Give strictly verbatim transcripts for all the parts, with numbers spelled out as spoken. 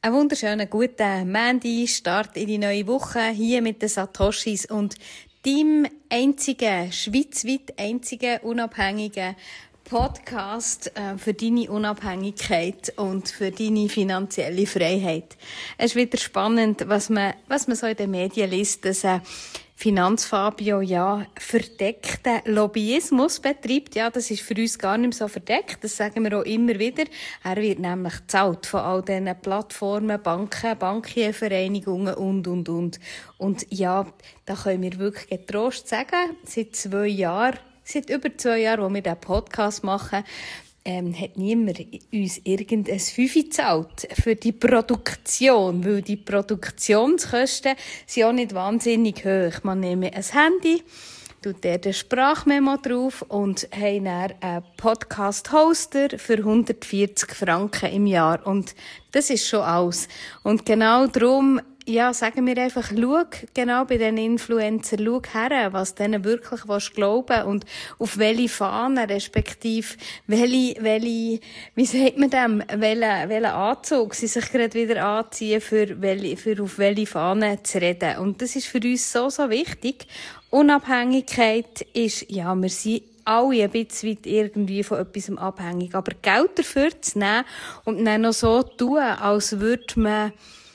Einen wunderschönen guten Montag, Start in die neue Woche hier mit den Satoshis und deinem einzigen, schweizweit einzigen unabhängigen Podcast äh, für deine Unabhängigkeit und für deine finanzielle Freiheit. Es ist wieder spannend, was man, was man so in den Medien liest, dass äh, Finanzfabio ja verdeckten Lobbyismus betreibt. Ja, das ist für uns gar nicht mehr so verdeckt. Das sagen wir auch immer wieder. Er wird nämlich gezahlt von all diesen Plattformen, Banken, Bankiervereinigungen und, und, und. Und ja, da können wir wirklich getrost sagen, seit zwei Jahren, seit über zwei Jahren, wo wir diesen Podcast machen, Ähm, hat niemand uns irgendein Fünfe gezahlt für die Produktion, weil die Produktionskosten sind auch nicht wahnsinnig hoch. Man nehme ein Handy, tut der den Sprachmemo drauf und haben dann einen Podcast-Hoster für hundertvierzig Franken im Jahr. Und das ist schon alles. Und genau darum, ja, sagen wir einfach, schau genau bei den Influencern, schau her, was denen wirklich glauben willst und auf welche Fahne, respektive welche, welche, wie sagt man dem, welchen, welchen Anzug sie sich gerade wieder anziehen, für, welche, für auf welche Fahne zu reden. Und das ist für uns so, so wichtig. Unabhängigkeit ist, ja, wir sind alle ein bisschen weit irgendwie von etwas abhängig. Aber Geld dafür zu nehmen und dann noch so tun, als würde man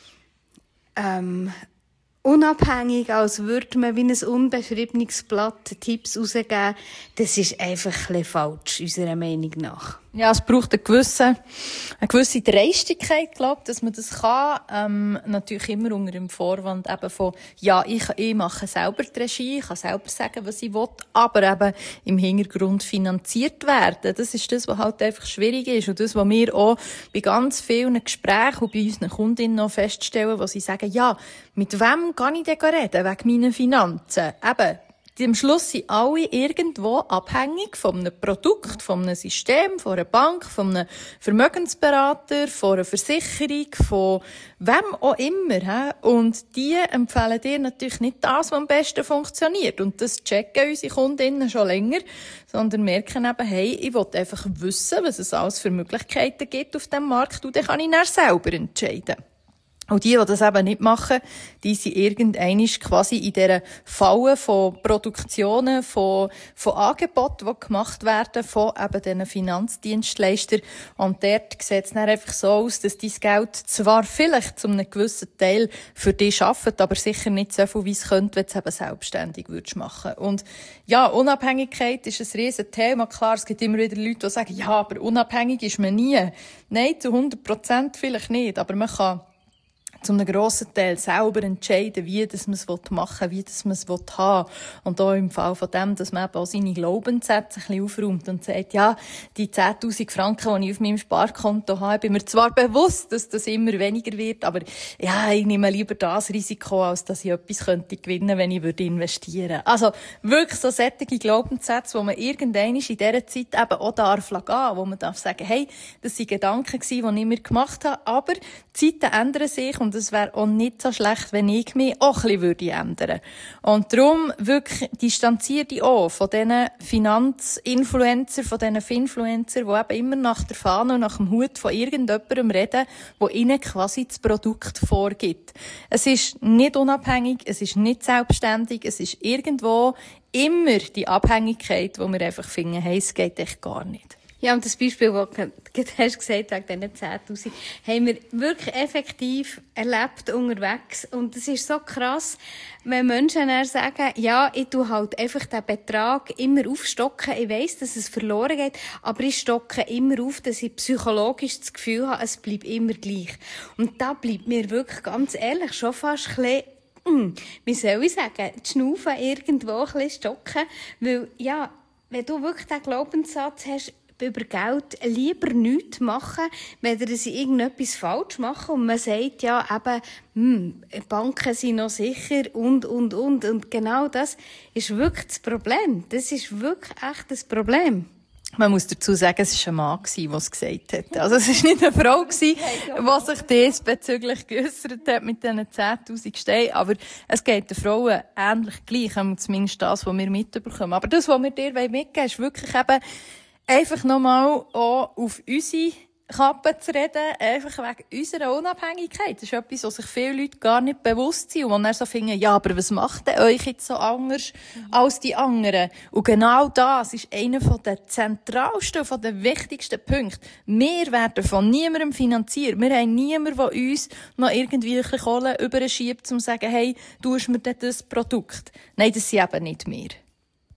Ähm, unabhängig, als würde man wie ein unbeschriebenes Blatt Tipps rausgeben, das ist einfach ein bisschen falsch, unserer Meinung nach. Ja, es braucht eine gewisse, eine gewisse Dreistigkeit, glaube ich, dass man das kann. Ähm, natürlich immer unter dem Vorwand eben von, ja, ich, ich mache selber die Regie, ich kann selber sagen, was ich will, aber eben im Hintergrund finanziert werden. Das ist das, was halt einfach schwierig ist und das, was wir auch bei ganz vielen Gesprächen und bei unseren Kundinnen noch feststellen, wo sie sagen, ja, mit wem kann ich denn reden wegen meinen Finanzen? Eben, am Schluss sind alle irgendwo abhängig von einem Produkt, von einem System, von einer Bank, von einem Vermögensberater, von einer Versicherung, von wem auch immer. Und die empfehlen dir natürlich nicht das, was am besten funktioniert. Und das checken unsere Kundinnen schon länger, sondern merken eben, hey, ich will einfach wissen, was es alles für Möglichkeiten gibt auf dem Markt und dann kann ich dann selber entscheiden. Und die, die das eben nicht machen, die sind irgendwann quasi in dieser Falle von Produktionen, von, von Angeboten, die gemacht werden, von eben diesen Finanzdienstleistern. Und dort sieht es dann einfach so aus, dass dein Geld zwar vielleicht zu einem gewissen Teil für dich arbeitet, aber sicher nicht so viel, wie es könnte, wenn du es eben selbstständig würdest machen. Und ja, Unabhängigkeit ist ein riesen Thema. Klar, es gibt immer wieder Leute, die sagen, ja, aber unabhängig ist man nie. Nein, zu hundert Prozent vielleicht nicht, aber man kann zu einem grossen Teil selber entscheiden, wie das man es machen will, wie das man es haben will. Und auch im Fall von dem, dass man eben auch seine Glaubenssätze ein bisschen aufräumt und sagt, ja, die zehntausend Franken, die ich auf meinem Sparkonto habe, bin mir zwar bewusst, dass das immer weniger wird, aber ja, ich nehme lieber das Risiko, als dass ich etwas könnte gewinnen, wenn ich würde investieren. Also wirklich so sättige Glaubenssätze, wo man irgendwann in dieser Zeit eben auch darf gehen, wo man darf sagen, hey, das waren Gedanken gewesen, die ich mir gemacht habe, aber die Zeiten ändern sich und es wäre auch nicht so schlecht, wenn ich mich auch ein bisschen würde ändern. Und darum wirklich distanziere dich auch von diesen Finanzinfluencern, von diesen Finfluencern, die eben immer nach der Fahne und nach dem Hut von irgendjemandem reden, der ihnen quasi das Produkt vorgibt. Es ist nicht unabhängig, es ist nicht selbstständig, es ist irgendwo immer die Abhängigkeit, wo wir einfach finden, hey, es geht echt gar nicht. Ja, und das Beispiel, das du hast gesagt, wegen diesen zehntausend, haben wir wirklich effektiv erlebt unterwegs. Und es ist so krass, wenn Menschen dann sagen, ja, ich tue halt einfach den Betrag immer aufstocken. Ich weiss, dass es verloren geht, aber ich stocke immer auf, dass ich psychologisch das Gefühl habe, es bleibt immer gleich. Und da bleibt mir wirklich ganz ehrlich schon fast ein bisschen, hm, wie soll ich sagen, die Schnaufen irgendwo ein bisschen stocken. Weil, ja, wenn du wirklich den Glaubenssatz hast, über Geld lieber nichts machen, wenn sie irgendetwas falsch machen und man sagt ja eben, hm, Banken sind noch sicher und, und, und. Und genau das ist wirklich das Problem. Das ist wirklich echt das Problem. Man muss dazu sagen, es war ein Mann, der es gesagt hat. Also es war nicht eine Frau, die sich diesbezüglich geäussert hat mit diesen zehntausend Steinen. Aber es geht den Frauen ähnlich gleich, zumindest das, was wir mitbekommen. Aber das, was wir dir mitgeben wollen, ist wirklich eben einfach nochmal auch auf unsere Kappe zu reden, einfach wegen unserer Unabhängigkeit. Das ist etwas, was sich viele Leute gar nicht bewusst sind und wo dann so finden, ja, aber was macht denn euch jetzt so anders mhm. als die anderen? Und genau das ist einer der zentralsten, von den wichtigsten Punkte. Wir werden von niemandem finanziert. Wir haben niemanden, der uns noch irgendwie ein bisschen Kohle überschiebt, um zu sagen, hey, du hast mir das Produkt. Nein, das sind eben nicht wir.